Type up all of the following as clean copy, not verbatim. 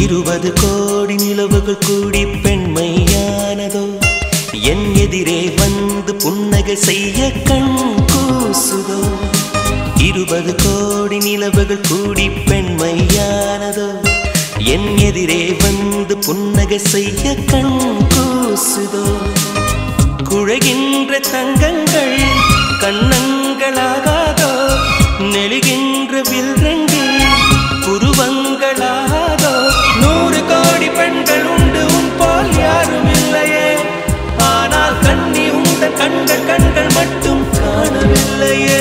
20 கோடி நிலவுகள் கூடி பெண்மையானதோ என் எதிரே வந்து புன்னகை செய்ய கண் கூசுதோ 20 கோடி நிலவுகள் கூடி பெண்மையானதோ என் எதிரே வந்து புன்னகை செய்ய கண் கூசுதோ குழைகின்ற தங்கங்கள் கண்ணங்களாகாதோ நெளிகின்ற வில்ரெண்டு புருவங்களாகாதோ 100 கோடி பெண்கள் உண்டு உன் போல் யாரும் இல்லையே ஆனால் கண்ணி உந்த கண்கள் கண்கள் மட்டும் காணவில்லையே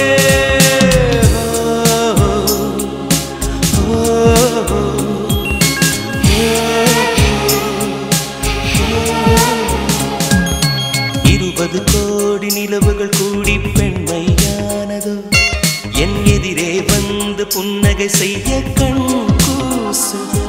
20 கோடி நிலவுகள் கூடி பெண்மையானதோ என் எதிரே வந்து புன்னகை செய்ய கண் கூசுதோ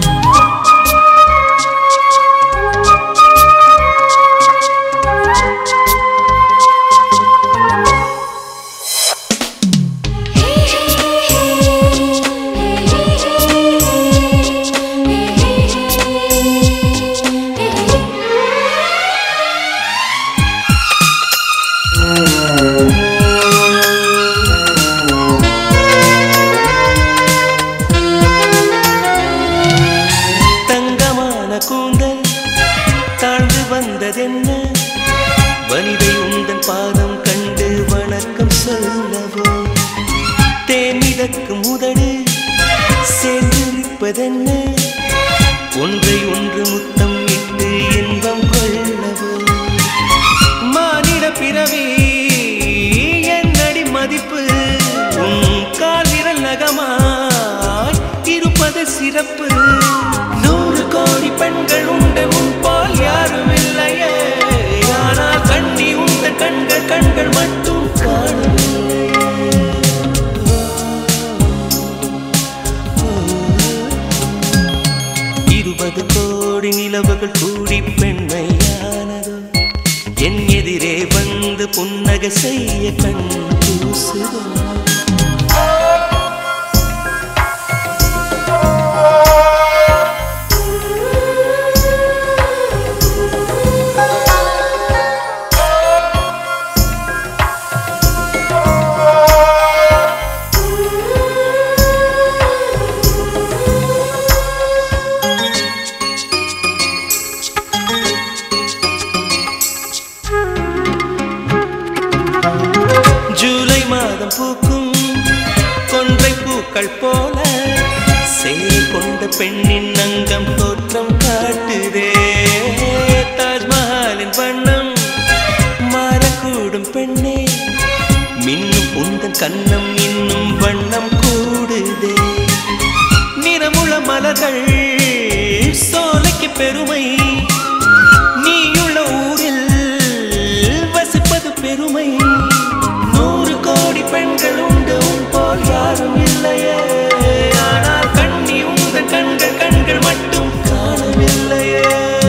கூந்தல் தாழ்ந்து வந்ததென்ன வனிதை உந்தன் பாதம் கண்டு வணக்கம் சொல்லவோ தேனிதக்கும் உதடு சேர்ந்திருப்பதென்ன ஒன்றை ஒன்று முத்தம் இட்டு இன்பம் கொள்ளவோ மானிட பிறவி என்னடி மதிப்பு உன் கால் விரல் நகமாய் இருப்பது சிறப்பு 100 கோடி பெண்கள் உண்டு உன் போல் யாரும் இல்லையே ஆனால் கண்ணி உந்த கண்கள் கண்கள் மட்டும் காணவில்லையே 20 கோடி நிலவுகள் கூடி பெண்மையானதோ என் எதிரே வந்து புன்னகை செய்ய கண் கூசுதோ ஜூலை மாதம் பூக்கும் கொன்றை பூக்கள் போல சேலை கொண்ட பெண்ணின் அங்கம் தோற்றம் காட்டுதே தாஜ்மஹாலின் வண்ணம் மாறக்கூடும் பெண்ணே மின்னும் உந்தன் கண்ணம் இன்னும் வண்ணம் கூடுதே நிறமுள மலர்கள் சோலைக்கு பெருமை நீயுள்ள ஊரில் வசிப்பது பெருமை 100 கோடி பெண்கள் உண்டு உன் போல் யாரும் இல்லையே ஆனால் கண்ணி உந்த கண்கள் கண்கள் மட்டும் காணவில்லையே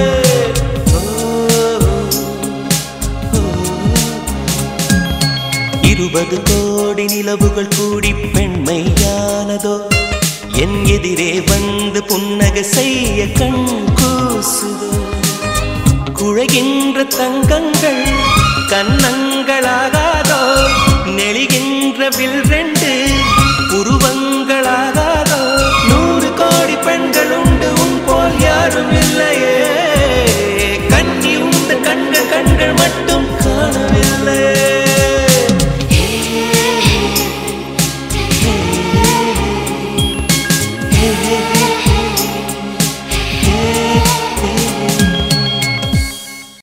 20 கோடி நிலவுகள் கூடி பெண்மையானதோ என் எதிரே வந்து புன்னகை செய்ய கண் கூசுதோ குழைகின்ற தங்கங்கள் கண்ணங்களாகாதோ நெளிகின்ற வில்ரெண்டு புருவங்களாகாதோ 100 கோடி பெண்கள் உண்டு உன் போல் யாரும் இல்லையே கண்ணி உந்த கண்கள் கண்கள் மட்டும்